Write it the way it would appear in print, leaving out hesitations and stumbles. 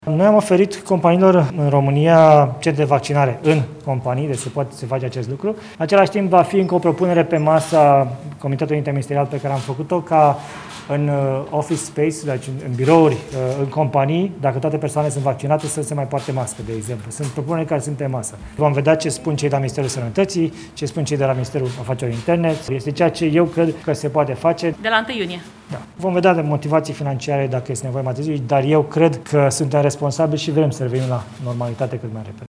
Noi am oferit companiilor în România centre de vaccinare în companii, deci se face acest lucru. În același timp va fi încă o propunere pe masa Comitetului Interministerial pe care am făcut-o ca în office space, deci în birouri, în companii, dacă toate persoanele sunt vaccinate, să se mai poarte mască, de exemplu. Sunt propuneri care sunt pe masă. Vom vedea ce spun cei de la Ministerul Sănătății, ce spun cei de la Ministerul Afacerilor Interne. Este ceea ce eu cred că se poate face. De la 1 iunie. Da. Vom vedea de motivații financiare dacă este nevoie mai târziu, dar eu cred că suntem responsabili și vrem să revenim la normalitate cât mai repede.